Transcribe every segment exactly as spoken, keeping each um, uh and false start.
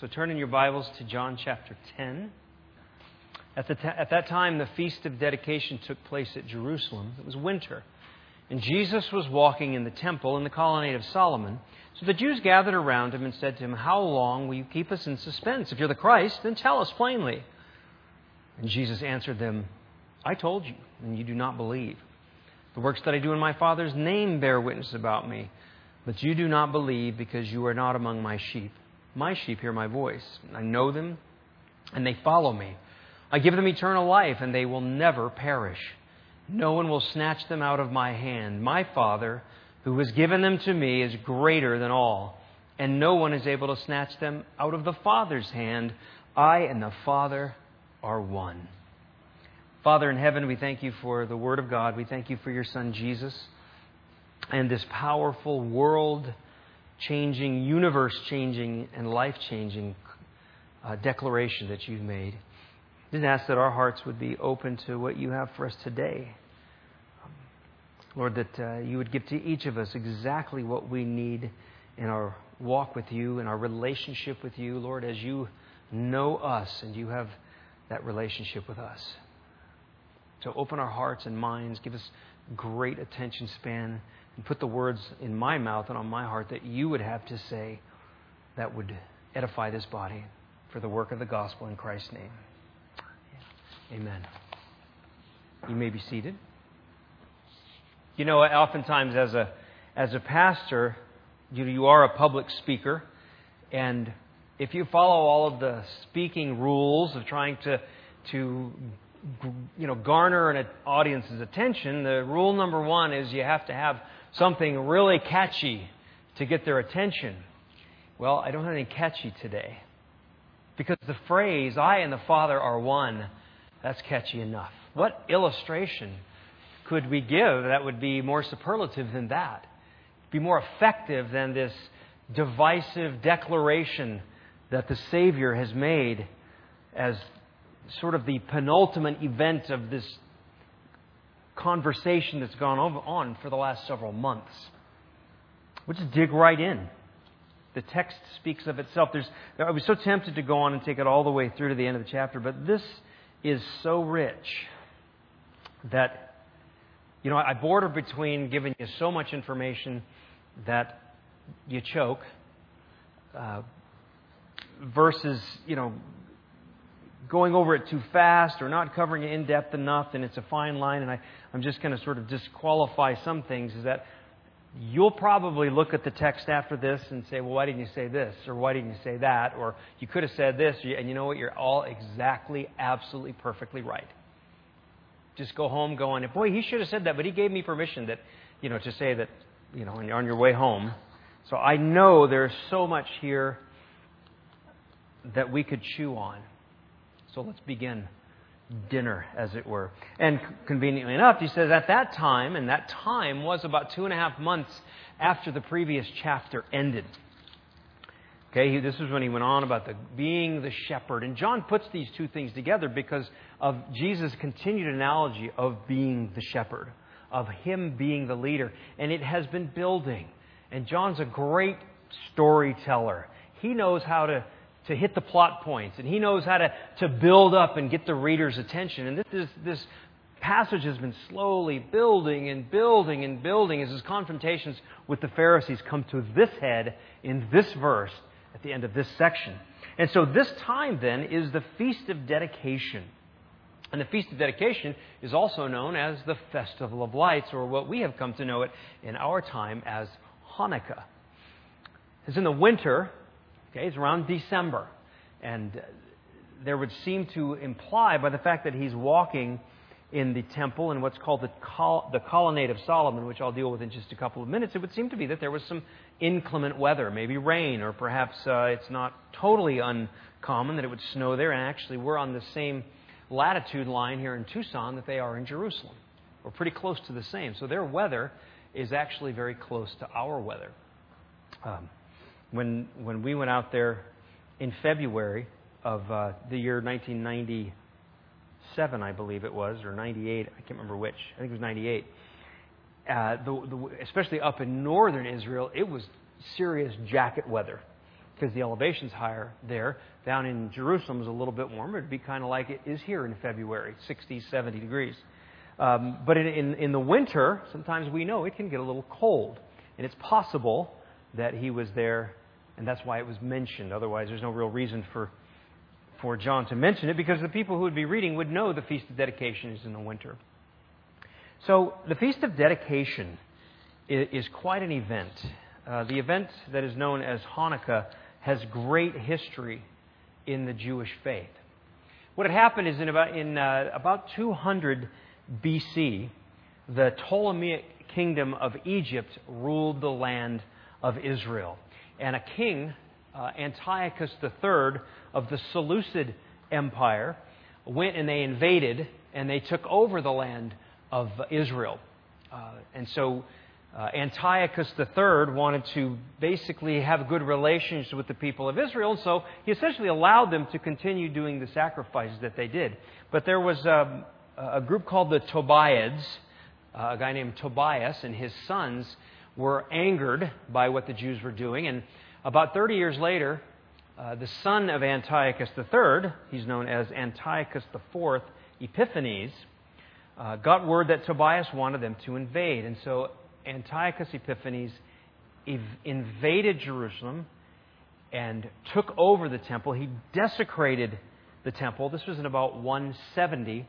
So turn in your Bibles to John chapter ten. At, the ta- at that time, the Feast of Dedication took place at Jerusalem. It was winter. And Jesus was walking in the temple in the colonnade of Solomon. So the Jews gathered around him and said to him, "How long will you keep us in suspense? If you're the Christ, then tell us plainly." And Jesus answered them, "I told you, and you do not believe. The works that I do in my Father's name bear witness about me. But you do not believe because you are not among my sheep. My sheep hear my voice. I know them, and they follow me. I give them eternal life, and they will never perish. No one will snatch them out of my hand. My Father, who has given them to me, is greater than all, and no one is able to snatch them out of the Father's hand. I and the Father are one." Father in heaven, we thank you for the Word of God. We thank you for your Son, Jesus, and this powerful, world-changing, universe-changing, and life-changing uh, declaration that you've made. Just ask that our hearts would be open to what you have for us today. Lord, that uh, you would give to each of us exactly what we need in our walk with you, in our relationship with you, Lord, as you know us and you have that relationship with us. So open our hearts and minds, give us great attention span, and put the words in my mouth and on my heart that you would have to say that would edify this body for the work of the gospel in Christ's name. Amen. You may be seated. You know, oftentimes as a as a pastor, you you are a public speaker, and if you follow all of the speaking rules of trying to to you know garner an audience's attention, the rule number one is you have to have something really catchy to get their attention. Well, I don't have anything catchy today, because the phrase "I and the Father are one," that's catchy enough. What illustration could we give that would be more superlative than that? Be more effective than this divisive declaration that the Savior has made as sort of the penultimate event of this conversation that's gone on for the last several months. We'll just dig right in. The text speaks of itself. There's, I was so tempted to go on and take it all the way through to the end of the chapter, but this is so rich that, you know, I border between giving you so much information that you choke uh, versus, you know, going over it too fast or not covering it in depth enough, and it's a fine line, and I, I'm just going to sort of disqualify some things, is that you'll probably look at the text after this and say, well, why didn't you say this? Or why didn't you say that? Or you could have said this. And you know what? You're all exactly, absolutely, perfectly right. Just go home going, boy, he should have said that, but he gave me permission that, you know, to say that, you know, when you're on your way home. So I know there's so much here that we could chew on. So let's begin dinner, as it were. And conveniently enough, he says at that time, and that time was about two and a half months after the previous chapter ended. Okay, this is when he went on about the being the shepherd. And John puts these two things together because of Jesus' continued analogy of being the shepherd, of him being the leader. And it has been building. And John's a great storyteller. He knows how to to hit the plot points, and he knows how to, to build up and get the reader's attention. And this is, this passage has been slowly building and building and building as his confrontations with the Pharisees come to this head in this verse at the end of this section. And so this time then is the Feast of Dedication. And the Feast of Dedication is also known as the Festival of Lights, or what we have come to know it in our time as Hanukkah. It's in the winter. Okay, it's around December, and there would seem to imply by the fact that he's walking in the temple in what's called the, col- the Colonnade of Solomon, which I'll deal with in just a couple of minutes, it would seem to be that there was some inclement weather, maybe rain, or perhaps uh, it's not totally uncommon that it would snow there, and actually we're on the same latitude line here in Tucson that they are in Jerusalem. We're pretty close to the same, so their weather is actually very close to our weather. Um, When when we went out there in February of uh, the year nineteen ninety-seven, I believe it was, or ninety-eight, I can't remember which. I think it was ninety-eight. Uh, the, the, especially up in northern Israel, it was serious jacket weather. because the elevation's higher there. Down in Jerusalem is a little bit warmer. It'd be kind of like it is here in February, sixty, seventy degrees. Um, but in, in, in the winter, sometimes we know it can get a little cold. And it's possible that he was there, and that's why it was mentioned. Otherwise, there's no real reason for, for John to mention it, because the people who would be reading would know the Feast of Dedication is in the winter. So the Feast of Dedication is, is quite an event. Uh, the event that is known as Hanukkah has great history in the Jewish faith. What had happened is in about in uh, about two hundred B C, the Ptolemaic kingdom of Egypt ruled the land of Israel, and a king, uh, Antiochus the Third of the Seleucid Empire, went and they invaded and they took over the land of Israel, uh, and so. Uh, Antiochus the Third wanted to basically have good relations with the people of Israel, and so he essentially allowed them to continue doing the sacrifices that they did. But there was um, a group called the Tobiads, uh, a guy named Tobias, and his sons were angered by what the Jews were doing. And about thirty years later, uh, the son of Antiochus the Third, he's known as Antiochus the Fourth, Epiphanes, uh, got word that Tobias wanted them to invade, and so Antiochus Epiphanes ev- invaded Jerusalem and took over the temple. He desecrated the temple. This was in about one seventy,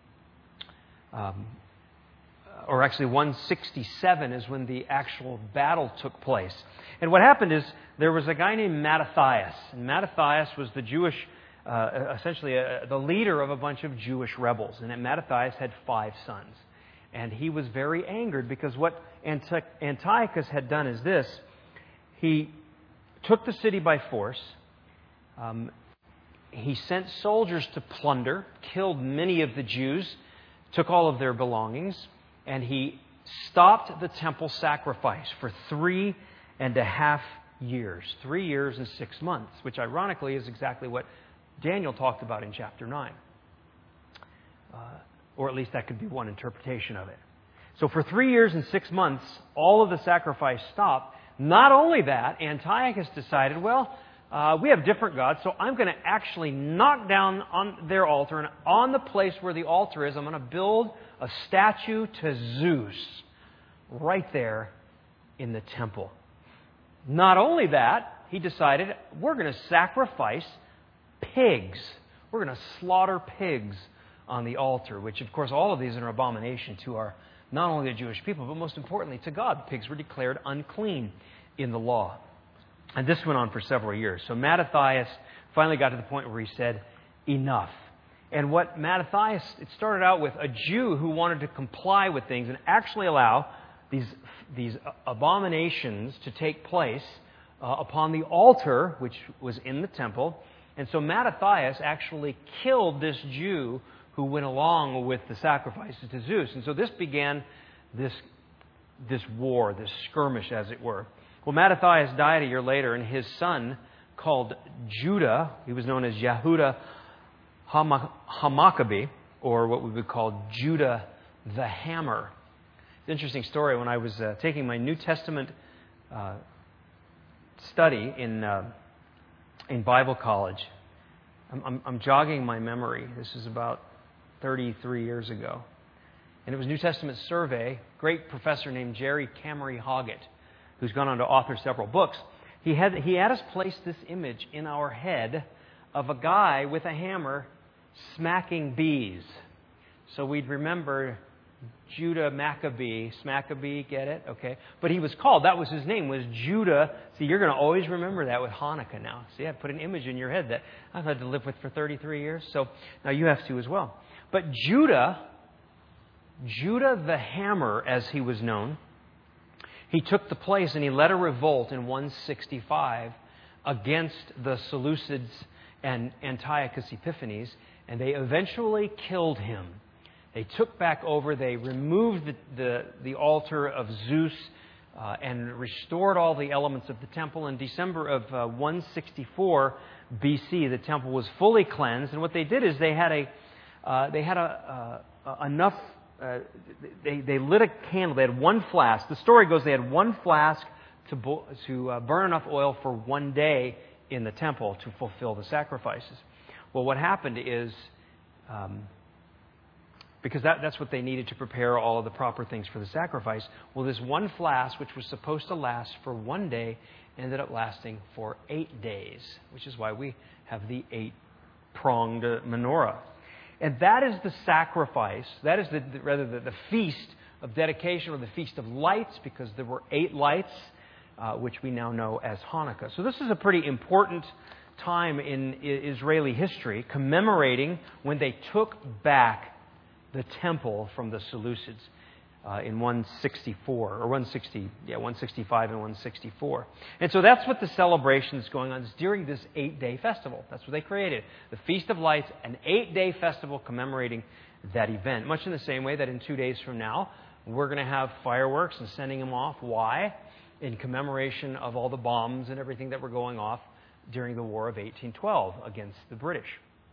um, or actually one sixty-seven is when the actual battle took place. And what happened is there was a guy named Mattathias, and Mattathias was the Jewish, uh, essentially a, the leader of a bunch of Jewish rebels, and Mattathias had five sons. And he was very angered because what Antiochus had done is this. He took the city by force. Um, he sent soldiers to plunder, killed many of the Jews, took all of their belongings, and he stopped the temple sacrifice for three and a half years. Three years and six months, which ironically is exactly what Daniel talked about in chapter nine. Uh, Or at least that could be one interpretation of it. So for three years and six months, all of the sacrifice stopped. Not only that, Antiochus decided, well, uh, we have different gods, so I'm going to actually knock down on their altar, and on the place where the altar is, I'm going to build a statue to Zeus right there in the temple. Not only that, he decided, we're going to sacrifice pigs. We're going to slaughter pigs on the altar, which, of course, all of these are an abomination to our, not only the Jewish people, but most importantly to God. Pigs were declared unclean in the law. And this went on for several years. So Mattathias finally got to the point where he said, enough. And what Mattathias, it started out with a Jew who wanted to comply with things and actually allow these, these abominations to take place uh, upon the altar, which was in the temple. And so Mattathias actually killed this Jew who went along with the sacrifices to Zeus. And so this began this, this war, this skirmish, as it were. Well, Mattathias died a year later, and his son, called Judah, he was known as Yehuda HaMaccabee, or what we would call Judah the Hammer. It's an interesting story. When I was uh, taking my New Testament uh, study in uh, in Bible college, I'm, I'm, I'm jogging my memory. This is about thirty-three years ago. And it was New Testament survey. Great professor named Jerry Cameron Hoggett, who's gone on to author several books. He had, he had us place this image in our head of a guy with a hammer smacking bees. So we'd remember Judah Maccabee. Smaccabee, get it? Okay. But he was called, that was his name, was Judah. See, you're going to always remember that with Hanukkah now. See, I put an image in your head that I've had to live with for thirty-three years. So now you have to as well. But Judah, Judah the Hammer, as he was known, he took the place and he led a revolt in one sixty-five against the Seleucids and Antiochus Epiphanes, and they eventually killed him. They took back over, they removed the, the, the altar of Zeus uh, and restored all the elements of the temple. In December of uh, one sixty-four B C, the temple was fully cleansed, and what they did is they had a uh, they had a, uh, enough. Uh, they they lit a candle. They had one flask. The story goes they had one flask to bo- to uh, burn enough oil for one day in the temple to fulfill the sacrifices. Well, what happened is, um, because that, that's what they needed to prepare all of the proper things for the sacrifice, well, this one flask, which was supposed to last for one day, ended up lasting for eight days, which is why we have the eight-pronged menorah. And that is the sacrifice, that is the, the rather the, the feast of dedication, or the Feast of Lights, because there were eight lights, uh, which we now know as Hanukkah. So this is a pretty important time in Israeli history, commemorating when they took back the temple from the Seleucids uh, in one sixty-four, or one sixty, yeah, one sixty-five and one sixty-four. And so that's what the celebration is going on. It's during this eight-day festival. That's what they created. The Feast of Lights, an eight-day festival commemorating that event. Much in the same way that in two days from now, we're going to have fireworks and sending them off. Why? In commemoration of all the bombs and everything that were going off during the War of eighteen twelve against the British.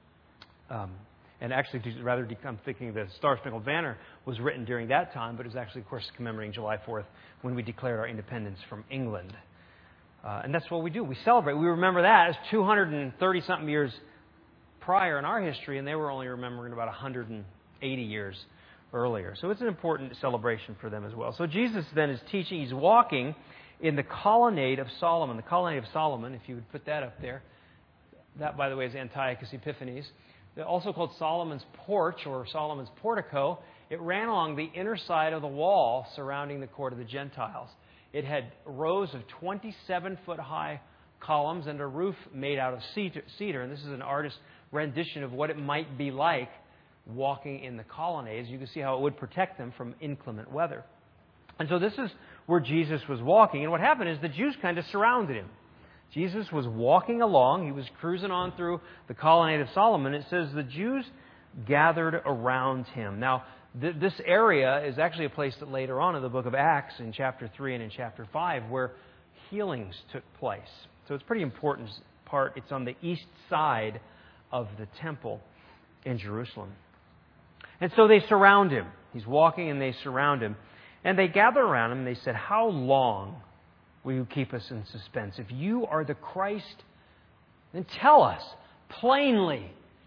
Um, and actually, rather, I'm thinking the Star Spangled Banner was written during that time, but it was actually, of course, commemorating July fourth when we declared our independence from England. Uh, and that's what we do. We celebrate. We remember that as two hundred thirty-something years prior in our history, and they were only remembering about one hundred eighty years earlier. So it's an important celebration for them as well. So Jesus then is teaching. He's walking in the colonnade of Solomon. The colonnade of Solomon, if you would put that up there. That, by the way, is Antiochus Epiphanes. They're also called Solomon's Porch or Solomon's Portico. It ran along the inner side of the wall surrounding the court of the Gentiles. It had rows of twenty-seven foot high columns and a roof made out of cedar. And this is an artist's rendition of what it might be like walking in the colonnades. You can see how it would protect them from inclement weather. And so this is where Jesus was walking. And what happened is the Jews kind of surrounded him. Jesus was walking along. He was cruising on through the colonnade of Solomon. It says the Jews gathered around him. Now, th- this area is actually a place that later on in the book of Acts, in chapter three and in chapter five, where healings took place. So it's a pretty important part. It's on the east side of the temple in Jerusalem. And so they surround him. He's walking and they surround him. And they gather around him and they said, "How long will you keep us in suspense? If you are the Christ, then tell us plainly."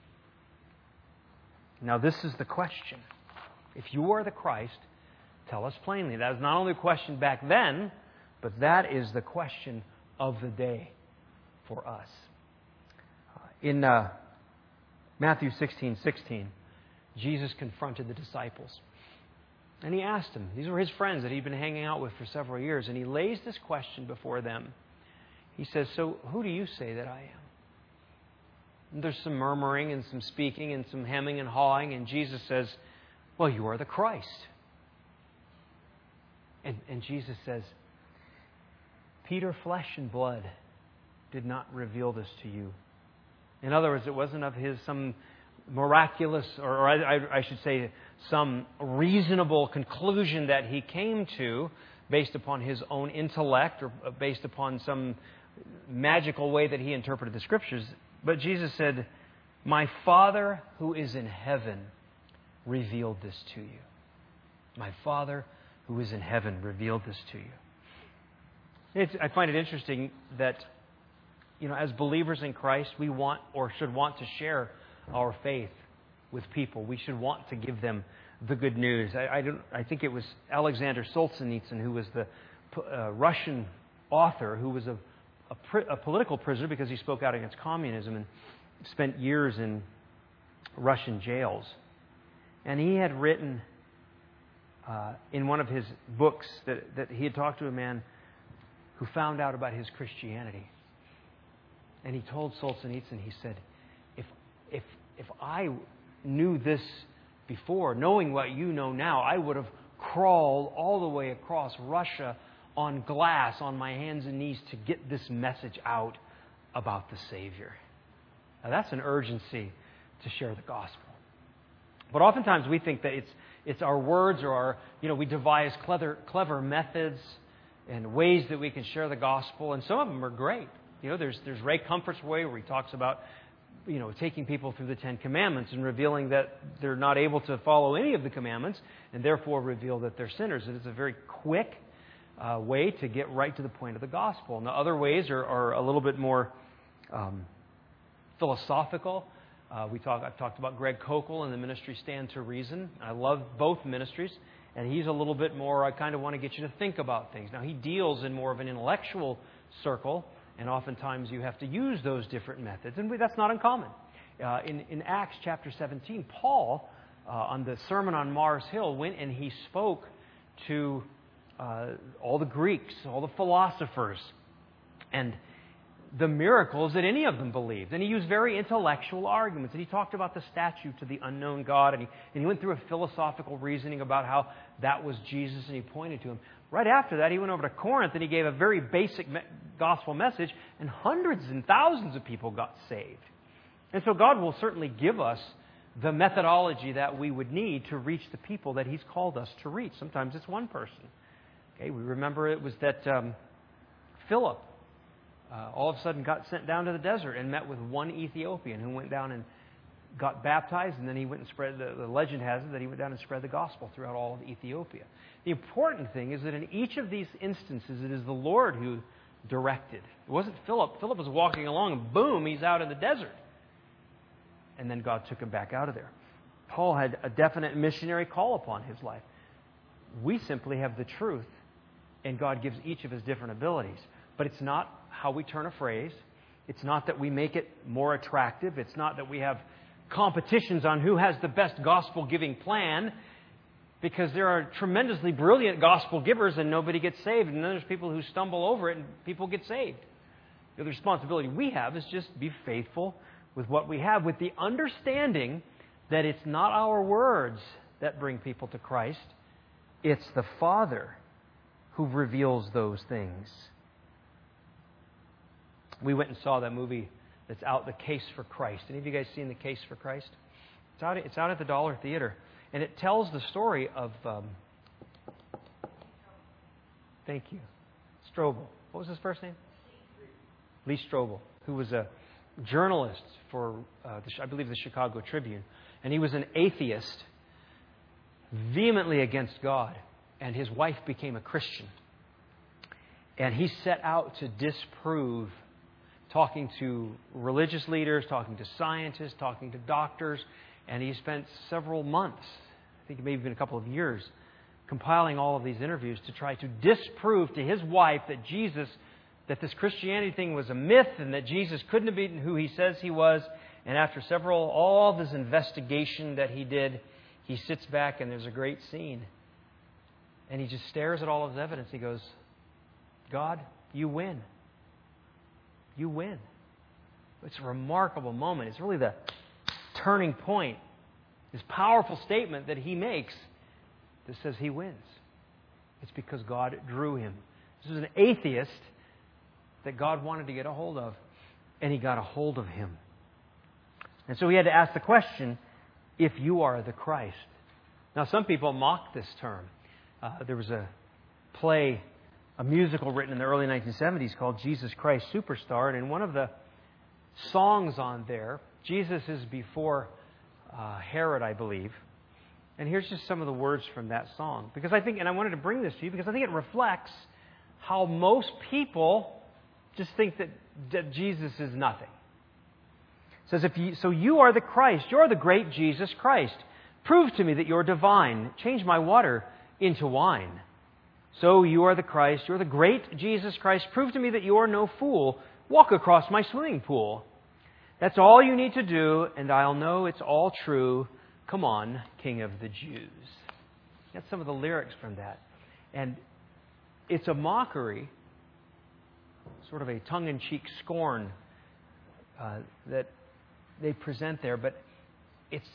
Now this is the question. If you are the Christ, tell us plainly. That is not only a question back then, but that is the question of the day for us. In uh, Matthew sixteen sixteen, Jesus confronted the disciples. And he asked them, these were his friends that he'd been hanging out with for several years, and he lays this question before them. He says, "So who do you say that I am?" And there's some murmuring and some speaking and some hemming and hawing, and Jesus says, "Well, you are the Christ." And, and Jesus says, "Peter, flesh and blood did not reveal this to you." In other words, it wasn't of his some miraculous, or, or I, I should say, some reasonable conclusion that he came to based upon his own intellect or based upon some magical way that he interpreted the Scriptures. But Jesus said, "My Father who is in heaven revealed this to you." My Father who is in heaven revealed this to you. It's, I find it interesting that, you know, as believers in Christ, we want or should want to share our faith with people. We should want to give them the good news. I, I, don't, I think it was Alexander Solzhenitsyn, who was the uh, Russian author, who was a, a, pri- a political prisoner because he spoke out against communism and spent years in Russian jails. And he had written uh, in one of his books that, that he had talked to a man who found out about his Christianity. And he told Solzhenitsyn, he said, if If if I knew this before, knowing what you know now, I would have crawled all the way across Russia on glass, on my hands and knees, to get this message out about the Savior. Now that's an urgency to share the gospel. But oftentimes we think that it's it's our words or our, you know, we devise clever clever methods and ways that we can share the gospel, and some of them are great. You know, there's there's Ray Comfort's way where he talks about, you know, taking people through the Ten Commandments and revealing that they're not able to follow any of the commandments and therefore reveal that they're sinners. And it's a very quick uh, way to get right to the point of the gospel. Now, other ways are, are a little bit more um, philosophical. Uh, we talk, I've talked about Greg Kokel and the ministry Stand to Reason. I love both ministries. And he's a little bit more, I kind of want to get you to think about things. Now, he deals in more of an intellectual circle, and oftentimes you have to use those different methods. And that's not uncommon. Uh, in, in Acts chapter seventeen, Paul, uh, on the Sermon on Mars Hill, went and he spoke to uh, all the Greeks, all the philosophers, and the miracles that any of them believed. And he used very intellectual arguments. And he talked about the statue to the unknown God. And he, and he went through a philosophical reasoning about how that was Jesus, and he pointed to him. Right after that, he went over to Corinth and he gave a very basic me- gospel message, and hundreds and thousands of people got saved. And so God will certainly give us the methodology that we would need to reach the people that He's called us to reach. Sometimes it's one person. Okay, we remember it was that um, Philip uh, all of a sudden got sent down to the desert and met with one Ethiopian who went down and got baptized, and then he went and spread, the, the legend has it that he went down and spread the gospel throughout all of Ethiopia. The important thing is that in each of these instances, it is the Lord who directed. It wasn't Philip. Philip was walking along, and boom, he's out in the desert. And then God took him back out of there. Paul had a definite missionary call upon his life. We simply have the truth, and God gives each of us different abilities. But it's not how we turn a phrase. It's not that we make it more attractive. It's not that we have competitions on who has the best gospel-giving plan, because there are tremendously brilliant gospel givers and nobody gets saved. And then there's people who stumble over it and people get saved. The responsibility we have is just be faithful with what we have, with the understanding that it's not our words that bring people to Christ. It's the Father who reveals those things. We went and saw that movie that's out, The Case for Christ. Any of you guys seen The Case for Christ? It's out, it's out at the Dollar Theater. And it tells the story of... Um, thank you. Strobel. What was his first name? Lee Strobel, who was a journalist for, uh, the, I believe, the Chicago Tribune. And he was an atheist, vehemently against God. And his wife became a Christian. And he set out to disprove, talking to religious leaders, talking to scientists, talking to doctors. And he spent several months, I think maybe even a couple of years, compiling all of these interviews to try to disprove to his wife that Jesus, that this Christianity thing was a myth and that Jesus couldn't have been who He says He was. And after several, all of this investigation that he did, he sits back and there's a great scene. And he just stares at all of his evidence. He goes, God, you win. You win. It's a remarkable moment. It's really the turning point. This powerful statement that he makes that says he wins. It's because God drew him. This is an atheist that God wanted to get a hold of, and He got a hold of him. And so he had to ask the question, if you are the Christ. Now, some people mock this term. Uh, there was a play, a musical written in the early nineteen seventies called Jesus Christ Superstar. And in one of the songs on there, Jesus is before uh, Herod, I believe. And here's just some of the words from that song. Because I think, and I wanted to bring this to you because I think it reflects how most people just think that, that Jesus is nothing. It says, if you, so you are the Christ, you're the great Jesus Christ. Prove to me that you're divine. Change my water into wine. So you are the Christ, you're the great Jesus Christ. Prove to me that you are no fool. Walk across my swimming pool. That's all you need to do, and I'll know it's all true. Come on, King of the Jews. That's some of the lyrics from that. And it's a mockery, sort of a tongue-in-cheek scorn uh, that they present there, but it's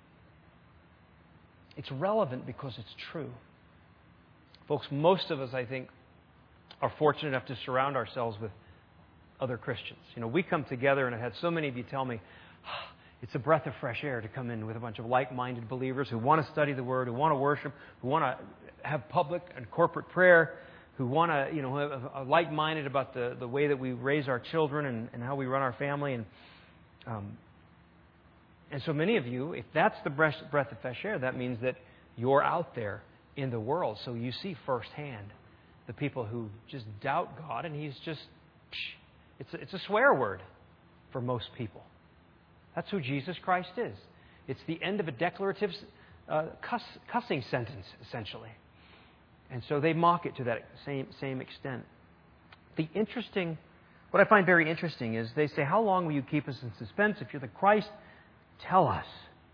it's relevant because it's true. Folks, most of us, I think, are fortunate enough to surround ourselves with other Christians. You know, we come together, and I've had so many of you tell me, oh, it's a breath of fresh air to come in with a bunch of like-minded believers who want to study the Word, who want to worship, who want to have public and corporate prayer, who want to, you know, are like-minded about the, the way that we raise our children and, and how we run our family. And um, and so many of you, if that's the breath, breath of fresh air, that means that you're out there in the world. So you see firsthand the people who just doubt God, and He's just, it's a, it's a swear word. for most people. That's who Jesus Christ is. It's the end of a declarative uh, cuss, cussing sentence, essentially. And so they mock it to that same, same extent. The interesting, what I find very interesting is they say, how long will you keep us in suspense? If you're the Christ, tell us.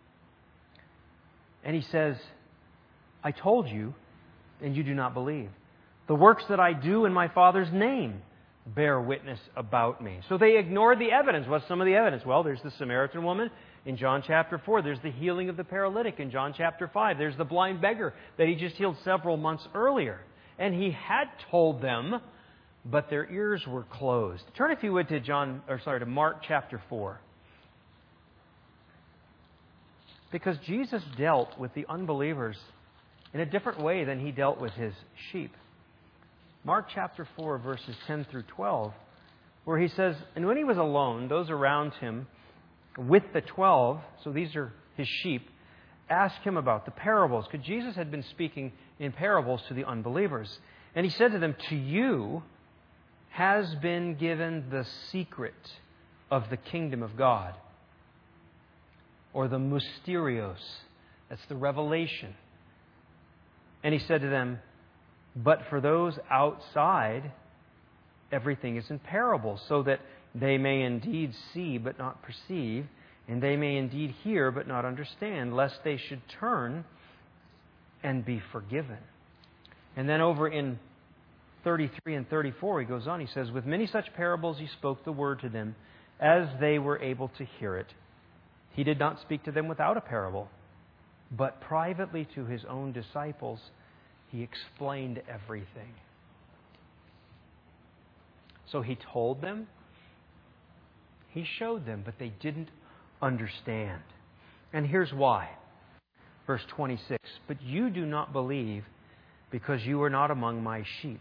And he says, I told you, and you do not believe. The works that I do in my Father's name bear witness about me. So they ignored the evidence. What's some of the evidence? Well, there's the Samaritan woman in John chapter four. There's the healing of the paralytic in John chapter five. There's the blind beggar that he just healed several months earlier. And he had told them, but their ears were closed. Turn, if you would, to John, or sorry, to Mark chapter four. Because Jesus dealt with the unbelievers in a different way than he dealt with his sheep. Mark chapter four, verses ten through twelve, where he says, and when he was alone, those around him with the twelve, so these are his sheep, asked him about the parables. Because Jesus had been speaking in parables to the unbelievers. And he said to them, to you has been given the secret of the kingdom of God. Or the mysterios. That's the revelation. And he said to them, but for those outside, everything is in parables, so that they may indeed see but not perceive, and they may indeed hear but not understand, lest they should turn and be forgiven. And then over in thirty-three and thirty-four, he goes on, he says, with many such parables he spoke the word to them, as they were able to hear it. He did not speak to them without a parable, but privately to his own disciples he explained everything. So he told them, he showed them, but they didn't understand. And here's why. Verse twenty-six, but you do not believe because you are not among my sheep.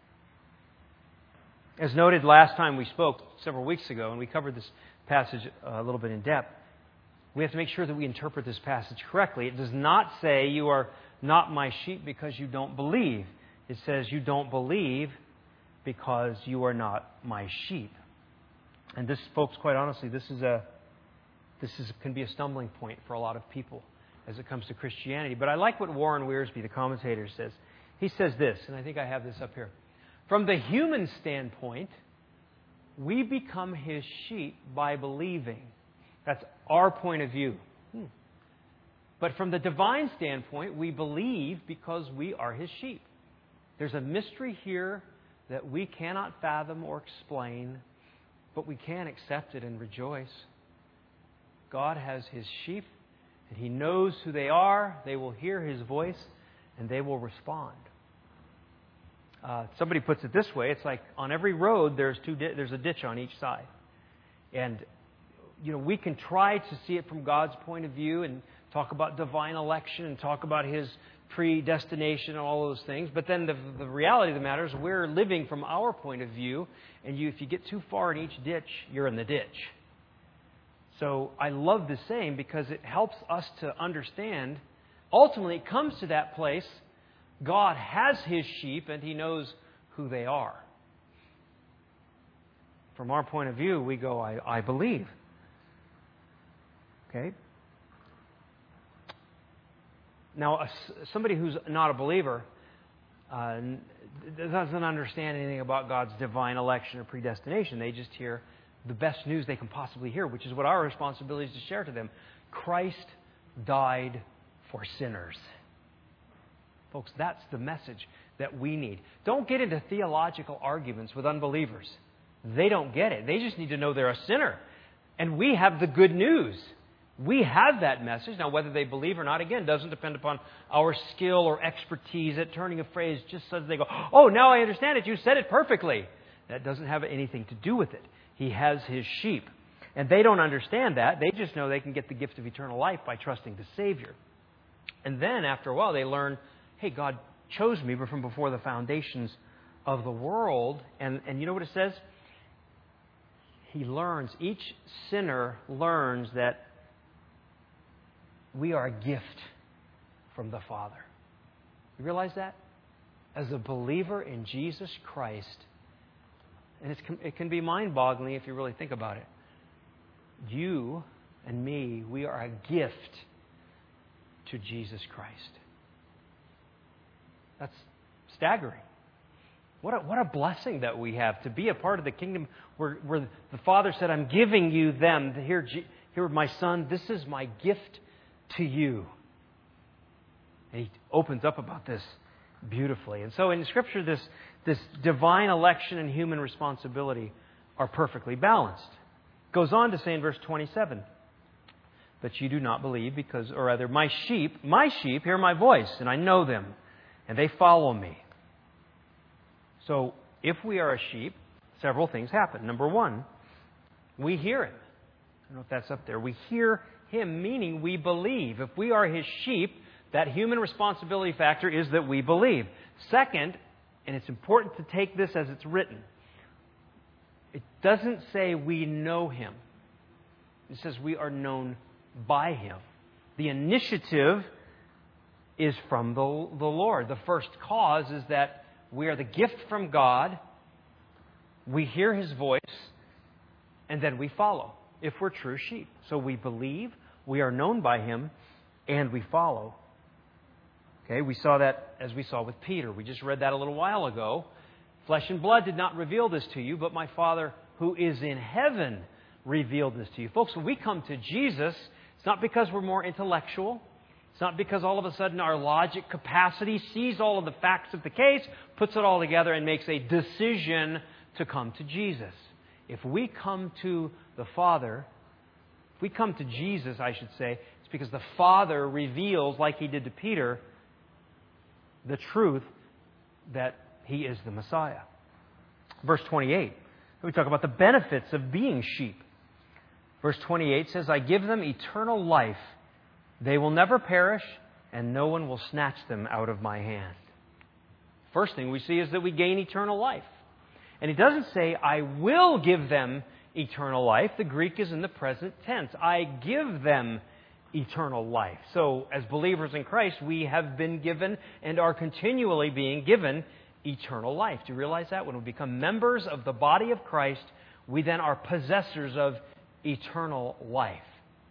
As noted last time we spoke, several weeks ago, and we covered this passage a little bit in depth, we have to make sure that we interpret this passage correctly. It does not say you are not my sheep because you don't believe. It says you don't believe because you are not my sheep. And this, folks, quite honestly, this is a this is can be a stumbling point for a lot of people as it comes to Christianity. But I like what Warren Wiersbe, the commentator, says. He says this, and I think I have this up here. From the human standpoint, we become his sheep by believing. That's our point of view. Hmm. But from the divine standpoint, we believe because we are his sheep. There's a mystery here that we cannot fathom or explain, but we can accept it and rejoice. God has his sheep, and he knows who they are. They will hear his voice, and they will respond. Uh, somebody puts it this way: it's like on every road there's two. Di- there's a ditch on each side, and you know we can try to see it from God's point of view and talk about divine election and talk about his predestination and all those things. But then the, the reality of the matter is we're living from our point of view, and you, if you get too far in each ditch, you're in the ditch. So I love this saying because it helps us to understand. Ultimately, it comes to that place. God has his sheep, and he knows who they are. From our point of view, we go, I, I believe. Okay? Now, a, somebody who's not a believer uh, doesn't understand anything about God's divine election or predestination. They just hear the best news they can possibly hear, which is what our responsibility is to share to them. Christ died for sinners. Folks, that's the message that we need. Don't get into theological arguments with unbelievers. They don't get it. They just need to know they're a sinner. And we have the good news. We have that message. Now, whether they believe or not, again, doesn't depend upon our skill or expertise at turning a phrase just so that they go, oh, now I understand it. You said it perfectly. That doesn't have anything to do with it. He has his sheep. And they don't understand that. They just know they can get the gift of eternal life by trusting the Savior. And then, after a while, they learn, hey, God chose me from before the foundations of the world. And, and you know what it says? He learns, each sinner learns that we are a gift from the Father. You realize that? As a believer in Jesus Christ, and it's, it can be mind-boggling if you really think about it. You and me, we are a gift to Jesus Christ. That's staggering. What a, what a blessing that we have to be a part of the kingdom where, where the Father said, I'm giving you them. Here, here, my Son, this is my gift to you. And He opens up about this beautifully. And so in Scripture, this, this divine election and human responsibility are perfectly balanced. It goes on to say in verse twenty-seven, but you do not believe because, or rather, my sheep, my sheep hear my voice, and I know them, and they follow me. So, if we are a sheep, several things happen. Number one, we hear Him. I don't know if that's up there. We hear Him, meaning we believe. If we are His sheep, that human responsibility factor is that we believe. Second, and it's important to take this as it's written, it doesn't say we know Him. It says we are known by Him. The initiative is from the, the Lord. The first cause is that we are the gift from God. We hear His voice, and then we follow, if we're true sheep. So we believe, we are known by Him, and we follow. Okay, we saw that as we saw with Peter. We just read that a little while ago. Flesh and blood did not reveal this to you, but my Father who is in heaven revealed this to you. Folks, when we come to Jesus, it's not because we're more intellectual. It's not because all of a sudden our logic capacity sees all of the facts of the case, puts it all together, and makes a decision to come to Jesus. If we come to the Father, if we come to Jesus, I should say, it's because the Father reveals, like He did to Peter, the truth that He is the Messiah. Verse twenty-eight, we talk about the benefits of being sheep. Verse twenty-eight says, I give them eternal life. They will never perish, and no one will snatch them out of my hand. First thing we see is that we gain eternal life. And He doesn't say, I will give them eternal life. The Greek is in the present tense. I give them eternal life. So, as believers in Christ, we have been given and are continually being given eternal life. Do you realize that? When we become members of the body of Christ, we then are possessors of eternal life.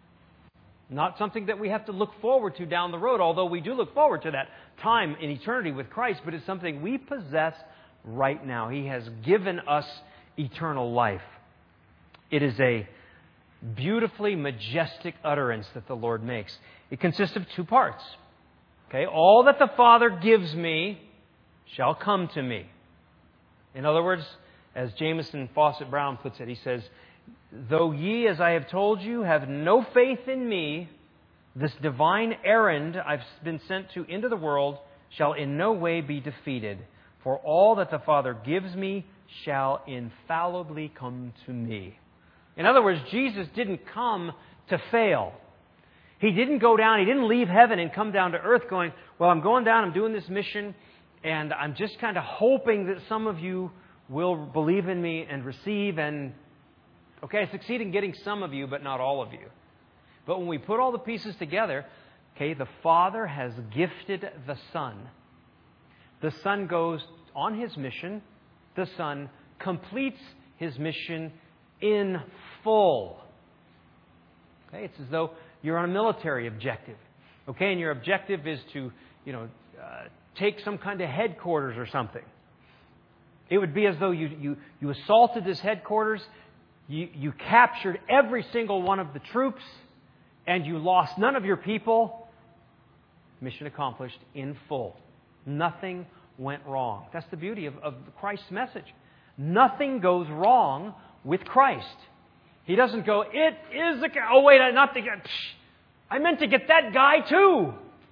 Not something that we have to look forward to down the road, although we do look forward to that time in eternity with Christ, but it's something we possess right now. He has given us eternal life. It is a beautifully majestic utterance that the Lord makes. It consists of two parts. Okay, all that the Father gives me shall come to me. In other words, as Jameson Fawcett Brown puts it, he says, though ye, as I have told you, have no faith in me, this divine errand I've been sent to into the world shall in no way be defeated. For all that the Father gives me shall infallibly come to me. In other words, Jesus didn't come to fail. He didn't go down, He didn't leave heaven and come down to earth going, well, I'm going down, I'm doing this mission, and I'm just kind of hoping that some of you will believe in me and receive and okay, I succeed in getting some of you, but not all of you. But when we put all the pieces together, okay, the Father has gifted the Son. The Son goes on His mission. The Son completes His mission in full. Okay, it's as though you're on a military objective. Okay, and your objective is to, you know, uh, take some kind of headquarters or something. It would be as though you you, you assaulted this headquarters. You, you captured every single one of the troops, and you lost none of your people. Mission accomplished in full. Nothing went wrong. That's the beauty of, of Christ's message. Nothing goes wrong with Christ. He doesn't go, it is the guy. Oh, wait, not the guy. I meant to get that guy too.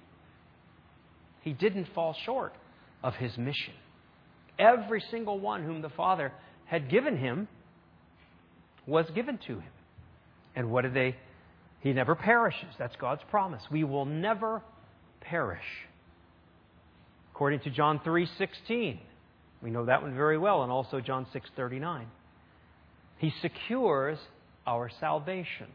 He didn't fall short of His mission. Every single one whom the Father had given Him was given to Him. And what did they? He never perishes. That's God's promise. We will never perish. According to John three sixteen. We know that one very well, and also John six thirty-nine. He secures our salvation.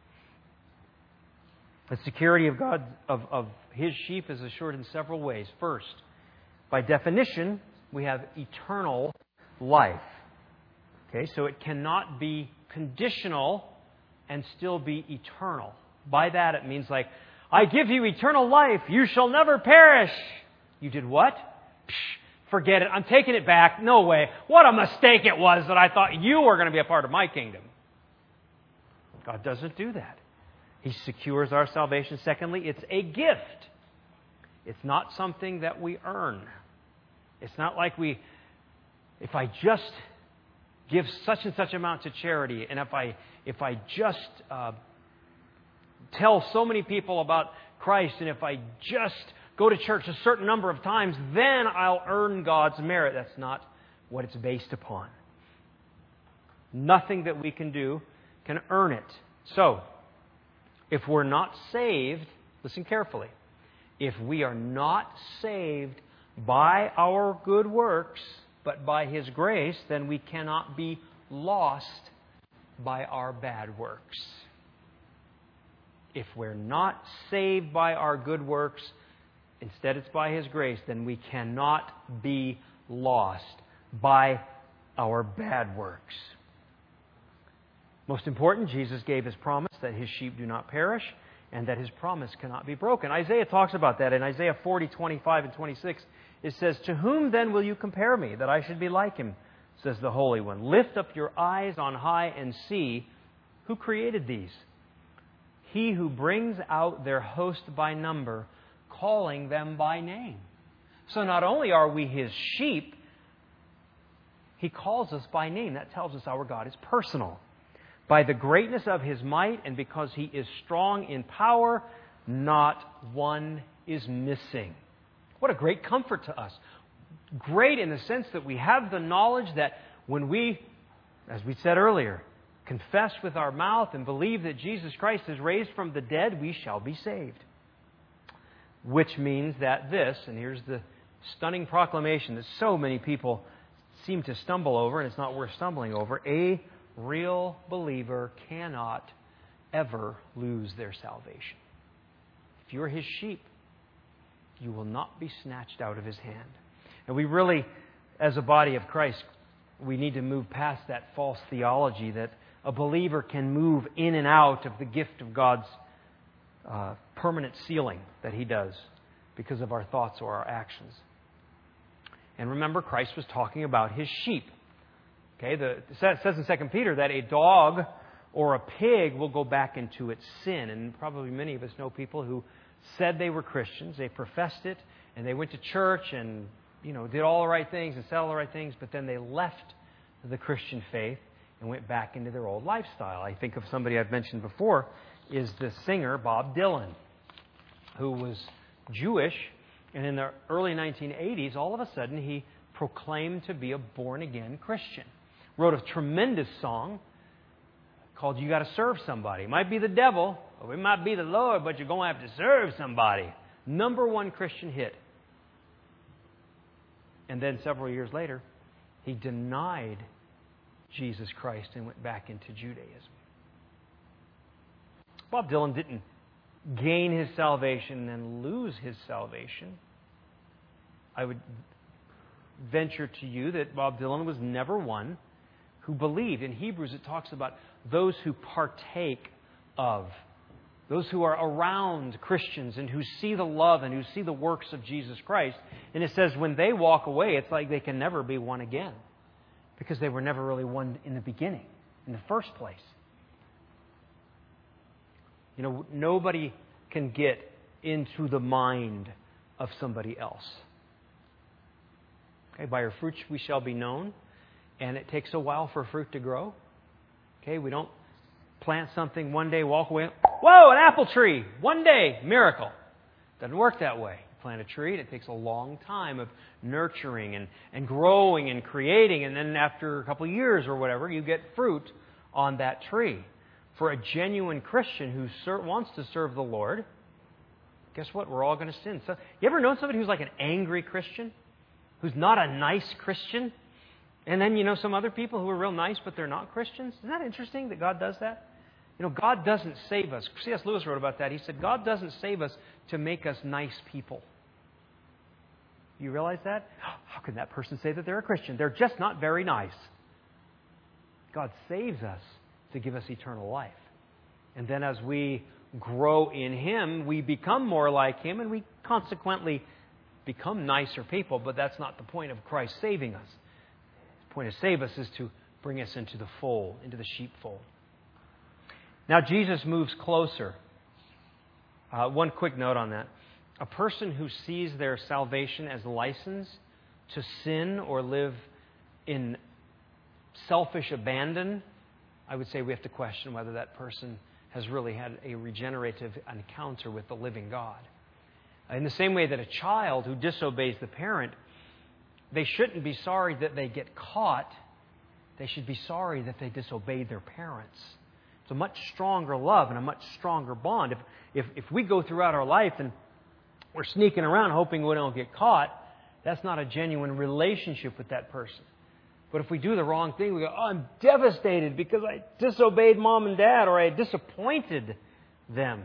The security of God, of, of His sheep, is assured in several ways. First, by definition, we have eternal life. Okay, so it cannot be conditional and still be eternal. By that it means like, I give you eternal life. You shall never perish. You did what? Psh, forget it. I'm taking it back. No way. What a mistake it was that I thought you were going to be a part of my kingdom. God doesn't do that. He secures our salvation. Secondly, it's a gift. It's not something that we earn. It's not like we, if I just give such and such amount to charity, and if I if I just uh, tell so many people about Christ, and if I just go to church a certain number of times, then I'll earn God's merit. That's not what it's based upon. Nothing that we can do can earn it. So, if we're not saved, listen carefully, if we are not saved by our good works, but by His grace, then we cannot be lost by our bad works. If we're not saved by our good works, instead it's by His grace, then we cannot be lost by our bad works. Most important, Jesus gave His promise that His sheep do not perish and that His promise cannot be broken. Isaiah talks about that in Isaiah forty, twenty-five and twenty-six. It says, "To whom then will you compare me, that I should be like Him, says the Holy One? Lift up your eyes on high and see who created these. He who brings out their host by number, calling them by name." So not only are we His sheep, He calls us by name. That tells us our God is personal. By the greatness of His might, and because He is strong in power, not one is missing. What a great comfort to us. Great in the sense that we have the knowledge that when we, as we said earlier, confess with our mouth and believe that Jesus Christ is raised from the dead, we shall be saved. Which means that this, and here's the stunning proclamation that so many people seem to stumble over, and it's not worth stumbling over, a real believer cannot ever lose their salvation. If you're His sheep, you will not be snatched out of His hand. And we really, as a body of Christ, we need to move past that false theology that a believer can move in and out of the gift of God's uh, permanent sealing that He does because of our thoughts or our actions. And remember, Christ was talking about His sheep. Okay, the, it says in Second Peter that a dog or a pig will go back into its sin. And probably many of us know people who said they were Christians, they professed it, and they went to church and, you know, did all the right things and said all the right things, but then they left the Christian faith and went back into their old lifestyle. I think of somebody I've mentioned before is the singer Bob Dylan, who was Jewish, and in the early nineteen eighties, all of a sudden he proclaimed to be a born-again Christian. Wrote a tremendous song called "You Gotta Serve Somebody." It might be the devil, or it might be the Lord, but you're going to have to serve somebody. Number one Christian hit. And then several years later, he denied Jesus Christ and went back into Judaism. Bob Dylan didn't gain his salvation and then lose his salvation. I would venture to you that Bob Dylan was never one who believed. In Hebrews, it talks about those who partake of, those who are around Christians and who see the love and who see the works of Jesus Christ. And it says when they walk away, it's like they can never be one again because they were never really one in the beginning, in the first place. You know, nobody can get into the mind of somebody else. Okay, by our fruits we shall be known. And it takes a while for fruit to grow. Okay, we don't plant something one day, walk away. Whoa, an apple tree! One day, miracle. Doesn't work that way. You plant a tree, and it takes a long time of nurturing and, and growing and creating. And then after a couple of years or whatever, you get fruit on that tree. For a genuine Christian who ser- wants to serve the Lord, guess what? We're all going to sin. So, you ever known somebody who's like an angry Christian? Who's not a nice Christian? And then you know some other people who are real nice, but they're not Christians? Isn't that interesting that God does that? You know, God doesn't save us. C S Lewis wrote about that. He said, God doesn't save us to make us nice people. You realize that? How can that person say that they're a Christian? They're just not very nice. God saves us to give us eternal life. And then as we grow in Him, we become more like Him, and we consequently become nicer people. But that's not the point of Christ saving us. The point of save us is to bring us into the fold, into the sheepfold. Now Jesus moves closer. Uh, one quick note on that. A person who sees their salvation as license to sin or live in selfish abandon, I would say we have to question whether that person has really had a regenerative encounter with the living God. In the same way that a child who disobeys the parent, they shouldn't be sorry that they get caught. They should be sorry that they disobeyed their parents. It's a much stronger love and a much stronger bond. If, if, if we go throughout our life and we're sneaking around hoping we don't get caught, that's not a genuine relationship with that person. But if we do the wrong thing, we go, oh, I'm devastated because I disobeyed mom and dad or I disappointed them.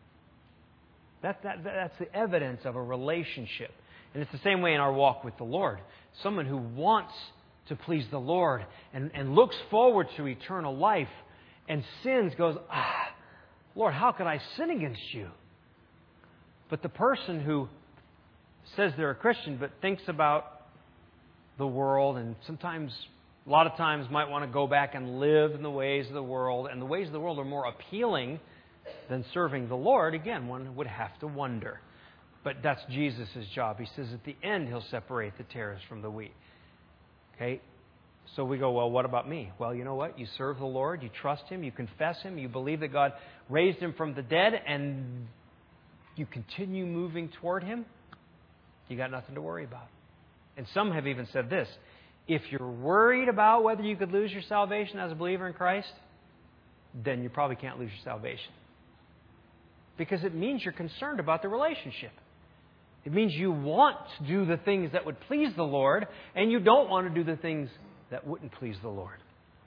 That, that, that's the evidence of a relationship. And it's the same way in our walk with the Lord. Someone who wants to please the Lord and, and looks forward to eternal life and sins goes, ah, Lord, how could I sin against you? But the person who says they're a Christian but thinks about the world and sometimes, a lot of times, might want to go back and live in the ways of the world, and the ways of the world are more appealing than serving the Lord, again, one would have to wonder. But that's Jesus' job. He says at the end He'll separate the tares from the wheat. Okay? So we go, well, what about me? Well, you know what? You serve the Lord, you trust Him, you confess Him, you believe that God raised Him from the dead, and you continue moving toward Him, you got nothing to worry about. And some have even said this: if you're worried about whether you could lose your salvation as a believer in Christ, then you probably can't lose your salvation. Because it means you're concerned about the relationship. It means you want to do the things that would please the Lord, and you don't want to do the things that wouldn't please the Lord.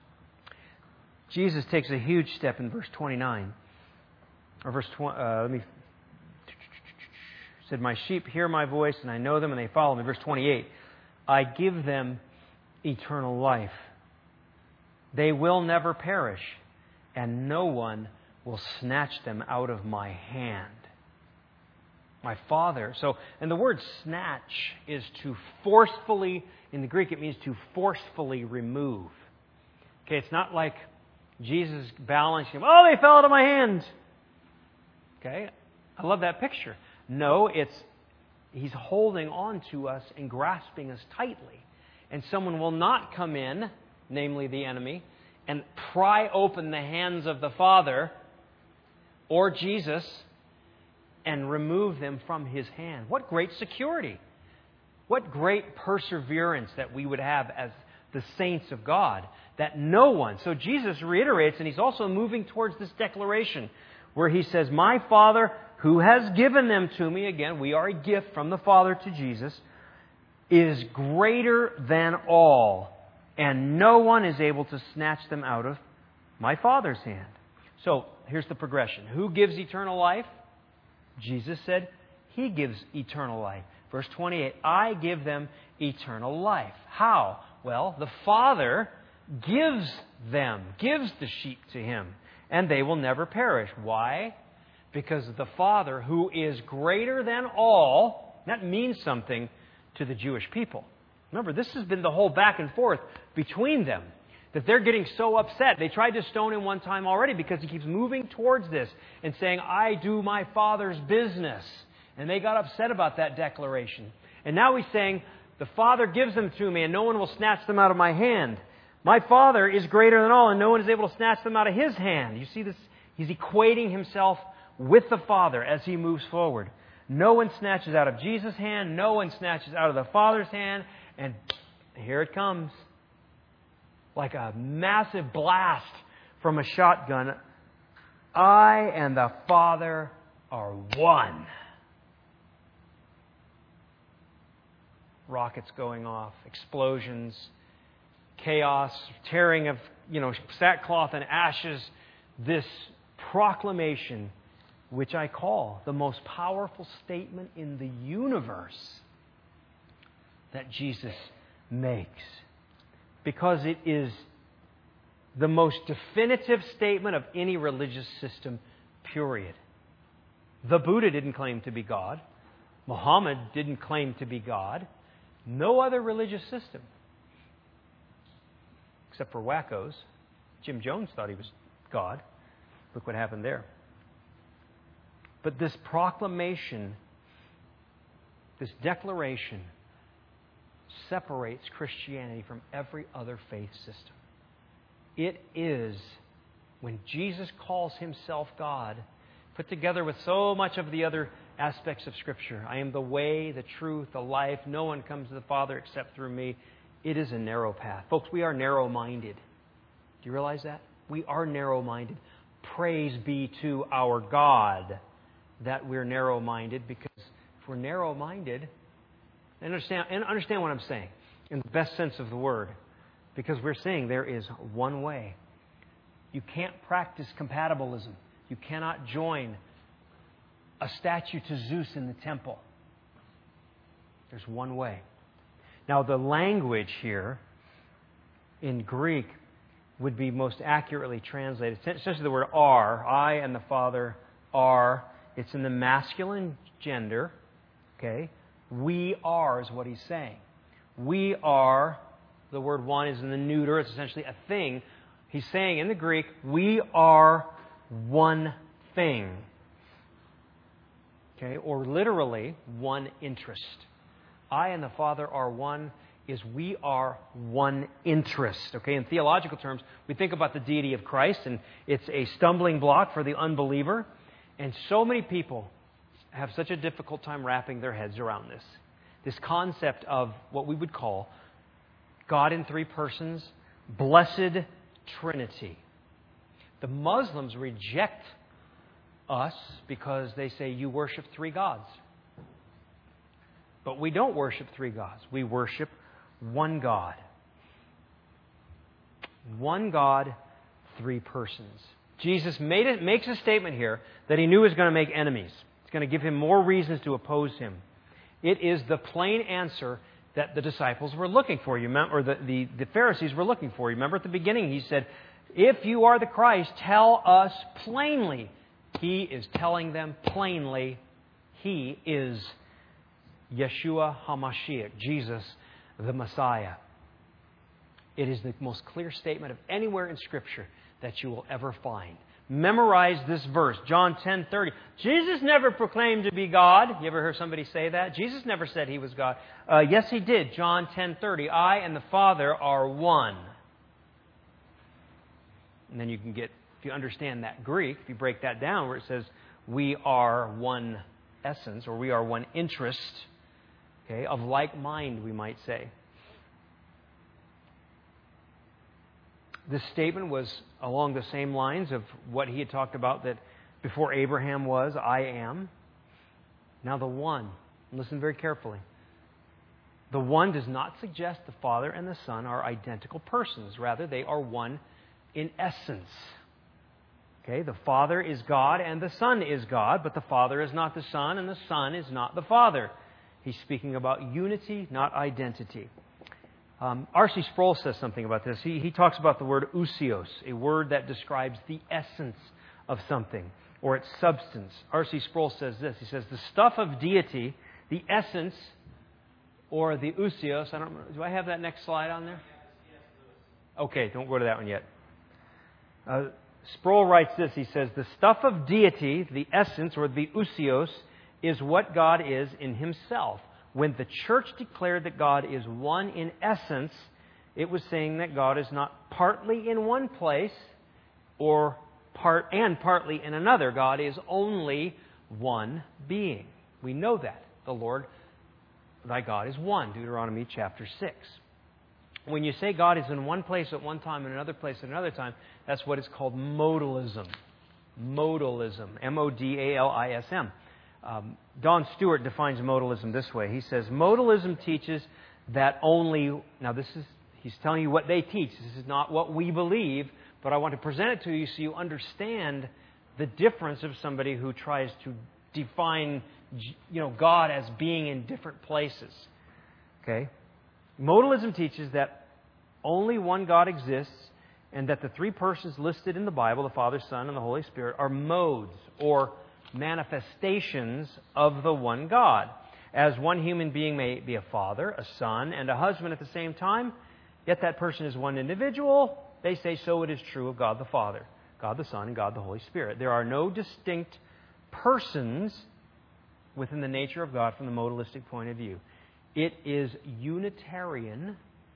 Jesus takes a huge step in verse twenty-nine. Or verse twenty, uh, let me... said, my sheep hear my voice, and I know them, and they follow me. Verse twenty-eight, I give them eternal life. They will never perish, and no one will snatch them out of my hand. My Father. So, and the word snatch is to forcefully, in the Greek it means to forcefully remove. Okay, it's not like Jesus balancing them. Oh, they fell out of my hand. Okay, I love that picture. No, it's He's holding on to us and grasping us tightly. And someone will not come in, namely the enemy, and pry open the hands of the Father or Jesus and remove them from His hand. What great security. What great perseverance that we would have as the saints of God. That no one... So Jesus reiterates, and He's also moving towards this declaration where He says, my Father who has given them to me, again, we are a gift from the Father to Jesus, is greater than all, and no one is able to snatch them out of my Father's hand. So, here's the progression. Who gives eternal life? Jesus said, He gives eternal life. Verse twenty-eight, I give them eternal life. How? Well, the Father gives them, gives the sheep to Him, and they will never perish. Why? Because the Father, who is greater than all, that means something to the Jewish people. Remember, this has been the whole back and forth between them, that they're getting so upset. They tried to stone Him one time already because He keeps moving towards this and saying, I do my Father's business. And they got upset about that declaration. And now He's saying, the Father gives them to me and no one will snatch them out of my hand. My Father is greater than all and no one is able to snatch them out of His hand. You see this? He's equating Himself with the Father as He moves forward. No one snatches out of Jesus' hand. No one snatches out of the Father's hand. And here it comes. Like a massive blast from a shotgun. I and the Father are one. Rockets going off, explosions, chaos, tearing of, you know, sackcloth and ashes. This proclamation, which I call the most powerful statement in the universe that Jesus makes. Because it is the most definitive statement of any religious system, period. The Buddha didn't claim to be God. Muhammad didn't claim to be God. No other religious system, except for wackos. Jim Jones thought he was God. Look what happened there. But this proclamation, this declaration, separates Christianity from every other faith system. It is, when Jesus calls Himself God, put together with so much of the other aspects of Scripture. I am the way, the truth, the life. No one comes to the Father except through me. It is a narrow path. Folks, we are narrow-minded. Do you realize that? We are narrow-minded. Praise be to our God that we're narrow-minded, because if we're narrow-minded, and understand, and understand what I'm saying in the best sense of the word, because we're saying there is one way. You can't practice compatibilism. You cannot join a statue to Zeus in the temple. There's one way. Now, the language here in Greek would be most accurately translated. Essentially, the word are, I and the Father are. It's in the masculine gender. Okay? We are is what he's saying. We are, the word one is in the neuter. It's essentially a thing. He's saying in the Greek, we are one thing. Okay? Or literally, one interest. I and the Father are one is we are one interest. Okay? In theological terms, we think about the deity of Christ, and it's a stumbling block for the unbeliever. And so many people have such a difficult time wrapping their heads around this. This concept of what we would call God in three persons, blessed Trinity. The Muslims reject us because they say you worship three gods. But we don't worship three gods. We worship one God. One God, three persons. Jesus made it, makes a statement here that He knew He was going to make enemies. It's going to give Him more reasons to oppose Him. It is the plain answer that the disciples were looking for. You remember, or the, the, the Pharisees were looking for. You remember at the beginning He said, if you are the Christ, tell us plainly. He is telling them plainly He is Yeshua HaMashiach, Jesus the Messiah. It is the most clear statement of anywhere in Scripture that you will ever find. Memorize this verse, John ten thirty. Jesus never proclaimed to be God. You ever heard somebody say that? Jesus never said He was God. Uh, yes, He did. John ten thirty. I and the Father are one. And then you can get, if you understand that Greek, if you break that down where it says we are one essence, or we are one interest, okay, of like mind, we might say. This statement was along the same lines of what He had talked about, that before Abraham was, I am. Now the one, listen very carefully. The one does not suggest the Father and the Son are identical persons. Rather, they are one in essence. Okay, the Father is God and the Son is God, but the Father is not the Son and the Son is not the Father. He's speaking about unity, not identity. Um, R C Sproul says something about this. He, he talks about the word ousios, a word that describes the essence of something or its substance. R C Sproul says this. He says, the stuff of deity, the essence, or the ousios. I don't know. Do I have that next slide on there? Okay, don't go to that one yet. Uh, Sproul writes this. He says, the stuff of deity, the essence, or the ousios, is what God is in Himself. When the church declared that God is one in essence, it was saying that God is not partly in one place or part and partly in another. God is only one being. We know that. The Lord, thy God, is one. Deuteronomy chapter six. When you say God is in one place at one time and another place at another time, that's what is called modalism. Modalism. M O D A L I S M. Um, Don Stewart defines modalism this way. He says, modalism teaches that only... Now, this is he's telling you what they teach. This is not what we believe, but I want to present it to you so you understand the difference of somebody who tries to define, you know, God as being in different places. Okay? Modalism teaches that only one God exists, and that the three persons listed in the Bible, the Father, Son, and the Holy Spirit, are modes or manifestations of the one God. As one human being may be a father, a son, and a husband at the same time, yet that person is one individual, they say so it is true of God the Father, God the Son, and God the Holy Spirit. There are no distinct persons within the nature of God from the modalistic point of view. It is Unitarian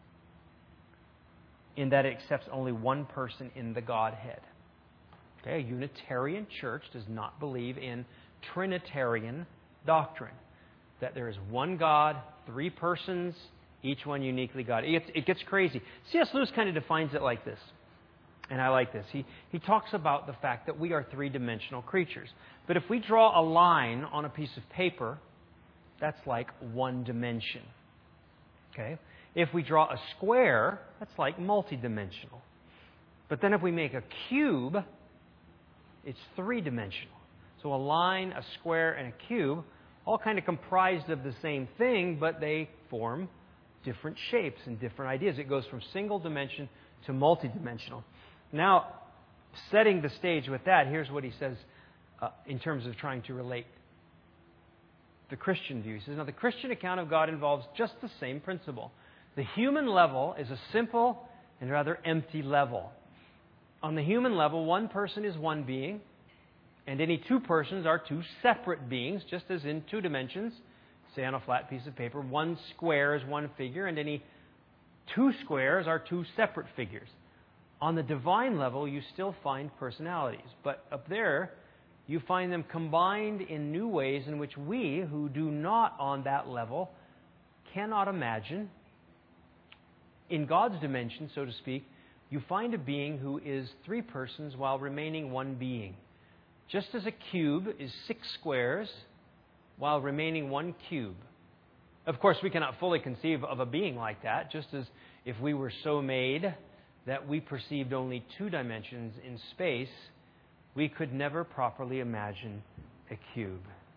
in that it accepts only one person in the Godhead. Okay, a Unitarian church does not believe in Trinitarian doctrine, that there is one God, three persons, each one uniquely God. It gets, it gets crazy. C S Lewis kind of defines it like this, and I like this. He, he talks about the fact that we are three-dimensional creatures. But if we draw a line on a piece of paper, that's like one dimension. Okay? If we draw a square, that's like multidimensional. But then if we make a cube, it's three-dimensional. So a line, a square, and a cube, all kind of comprised of the same thing, but they form different shapes and different ideas. It goes from single dimension to multidimensional. Now, setting the stage with that, here's what he says uh, in terms of trying to relate the Christian view. He says, now the Christian account of God involves just the same principle. The human level is a simple and rather empty level. On the human level, one person is one being, and any two persons are two separate beings, just as in two dimensions, say on a flat piece of paper, one square is one figure, and any two squares are two separate figures. On the divine level, you still find personalities, but up there, you find them combined in new ways in which we, who do not on that level, cannot imagine. In God's dimension, so to speak, you find a being who is three persons while remaining one being. Just as a cube is six squares while remaining one cube. Of course, we cannot fully conceive of a being like that, just as if we were so made that we perceived only two dimensions in space, we could never properly imagine a cube.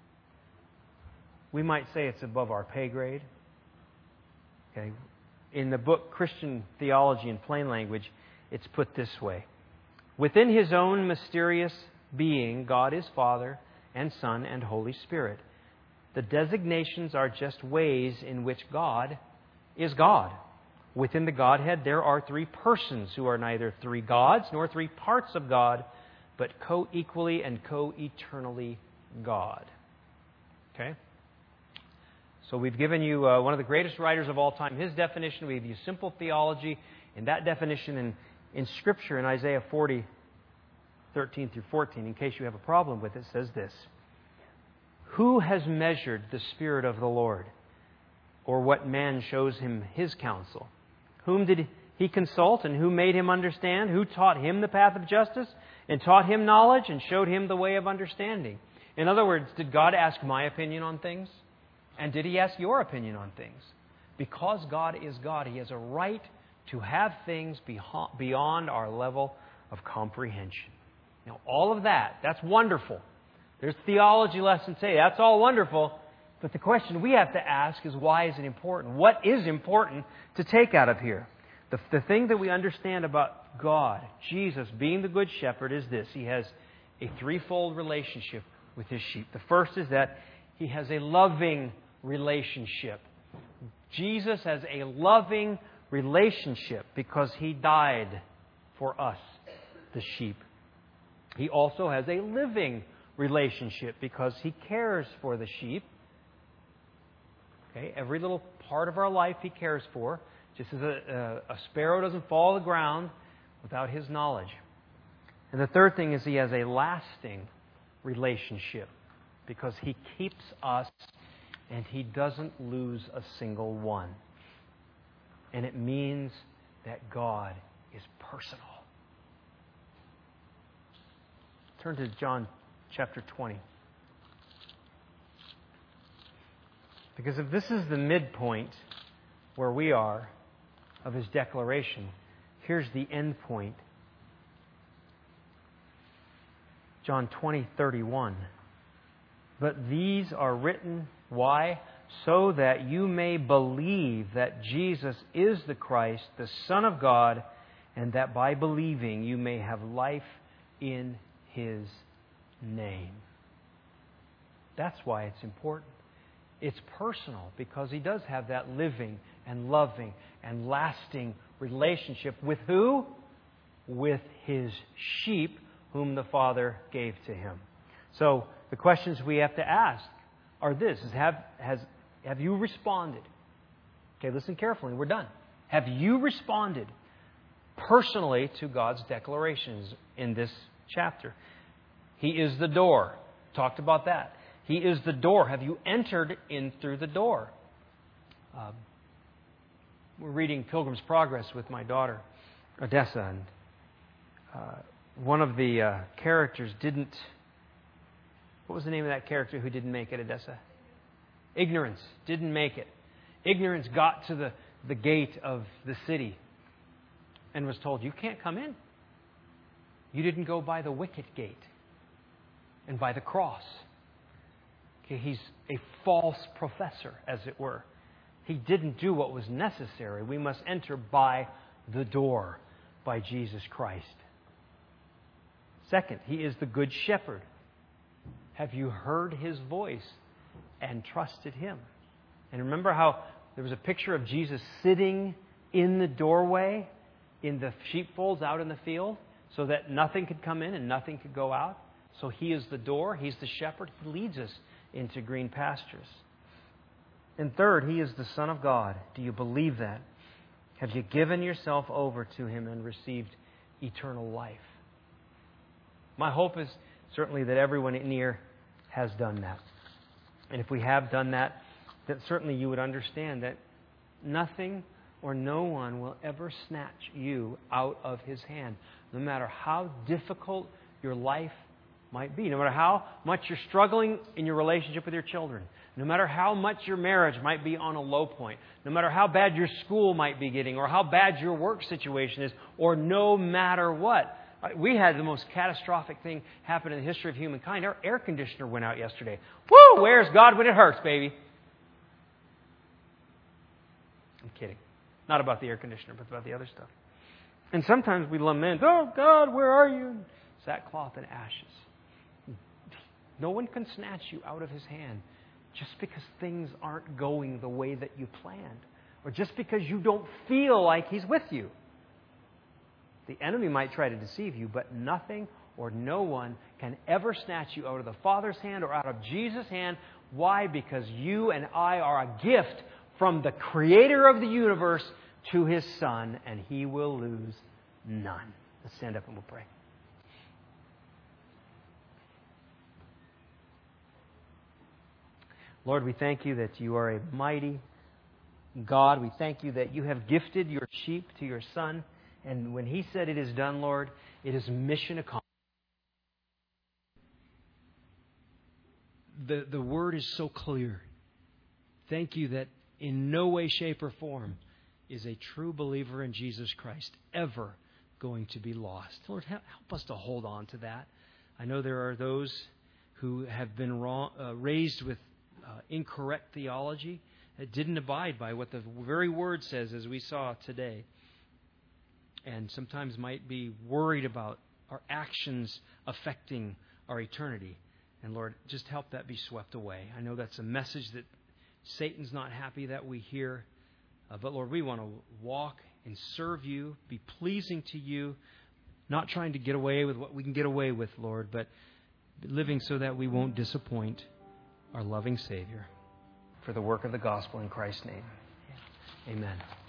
We might say it's above our pay grade. Okay. In the book Christian Theology in Plain Language, it's put this way. Within His own mysterious being, God is Father and Son and Holy Spirit. The designations are just ways in which God is God. Within the Godhead, there are three persons who are neither three gods nor three parts of God, but co-equally and co-eternally God. Okay? So we've given you uh, one of the greatest writers of all time, his definition. We give you simple theology in that definition in, in Scripture in Isaiah forty, thirteen through fourteen. In case you have a problem with it, it says this. Who has measured the Spirit of the Lord? Or what man shows him his counsel? Whom did he consult and who made him understand? Who taught him the path of justice and taught him knowledge and showed him the way of understanding? In other words, did God ask my opinion on things? And did He ask your opinion on things? Because God is God, He has a right to have things beyond our level of comprehension. Now, all of that, that's wonderful. There's theology lessons say that's all wonderful. But the question we have to ask is, why is it important? What is important to take out of here? The, the thing that we understand about God, Jesus, being the Good Shepherd, is this. He has a threefold relationship with His sheep. The first is that He has a loving relationship. Jesus has a loving relationship because He died for us, the sheep. He also has a living relationship because He cares for the sheep. Okay, every little part of our life He cares for, just as a, a, a sparrow doesn't fall to the ground without His knowledge. And the third thing is He has a lasting relationship because He keeps us and He doesn't lose a single one. And it means that God is personal. Turn to John chapter twenty. Because if this is the midpoint where we are of His declaration, here's the end point. John twenty, thirty-one. But these are written, why? So that you may believe that Jesus is the Christ, the Son of God, and that by believing you may have life in His name. That's why it's important. It's personal because He does have that living and loving and lasting relationship with who? With His sheep, whom the Father gave to Him. So the questions we have to ask are this: is have has have you responded? Okay, listen carefully. We're done. Have you responded personally to God's declarations in this chapter? He is the door. Talked about that. He is the door. Have you entered in through the door? Um, we're reading Pilgrim's Progress with my daughter, Odessa, and uh, one of the uh, characters didn't... What was the name of that character who didn't make it, Odessa? Ignorance. Didn't make it. Ignorance got to the, the gate of the city and was told, you can't come in. You didn't go by the wicket gate and by the cross. Okay, he's a false professor, as it were. He didn't do what was necessary. We must enter by the door, by Jesus Christ. Second, He is the Good Shepherd. Have you heard His voice and trusted Him? And remember how there was a picture of Jesus sitting in the doorway, in the sheepfolds out in the field, so that nothing could come in and nothing could go out? So He is the door. He's the shepherd. He leads us into green pastures. And third, He is the Son of God. Do you believe that? Have you given yourself over to Him and received eternal life? My hope is certainly that everyone in here has done that. And if we have done that, that certainly you would understand that nothing or no one will ever snatch you out of His hand, no matter how difficult your life might be, no matter how much you're struggling in your relationship with your children, no matter how much your marriage might be on a low point, no matter how bad your school might be getting, or how bad your work situation is, or no matter what. We had the most catastrophic thing happen in the history of humankind. Our air conditioner went out yesterday. Woo! Where's God when it hurts, baby? I'm kidding. Not about the air conditioner, but about the other stuff. And sometimes we lament, oh God, where are you? Sackcloth and ashes. No one can snatch you out of His hand just because things aren't going the way that you planned, or just because you don't feel like He's with you. The enemy might try to deceive you, but nothing or no one can ever snatch you out of the Father's hand or out of Jesus' hand. Why? Because you and I are a gift from the Creator of the universe to His Son, and He will lose none. Let's stand up and we'll pray. Lord, we thank You that You are a mighty God. We thank You that You have gifted Your sheep to Your Son. And when He said it is done, Lord, it is mission accomplished. The, the word is so clear. Thank You that in no way, shape, or form is a true believer in Jesus Christ ever going to be lost. Lord, help us to hold on to that. I know there are those who have been wrong, uh, raised with uh, incorrect theology that didn't abide by what the very Word says, as we saw today. And sometimes might be worried about our actions affecting our eternity. And Lord, just help that be swept away. I know that's a message that Satan's not happy that we hear. Uh, but Lord, we want to walk and serve You, be pleasing to You, not trying to get away with what we can get away with, Lord, but living so that we won't disappoint our loving Savior. For the work of the gospel in Christ's name. Amen.